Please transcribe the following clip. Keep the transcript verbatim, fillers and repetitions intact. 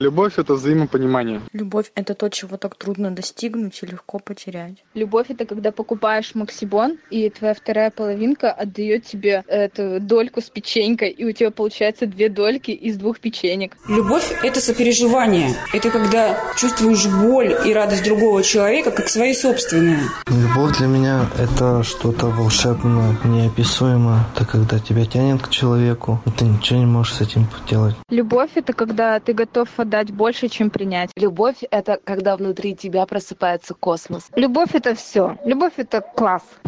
Любовь — это взаимопонимание. Любовь — это то, чего так трудно достигнуть и легко потерять. Любовь — это когда покупаешь максибон, и твоя вторая половинка отдает тебе эту дольку с печенькой, и у тебя получается две дольки из двух печенек. Любовь — это сопереживание. Это когда чувствуешь боль и радость другого человека, как свои собственные. Любовь для меня — это что-то волшебное, неописуемое. Это когда тебя тянет к человеку, и ты ничего не можешь с этим поделать. Любовь — это когда ты готов отдать больше, чем принять. Любовь — это когда внутри тебя просыпается космос. Любовь — это все. Любовь — это класс.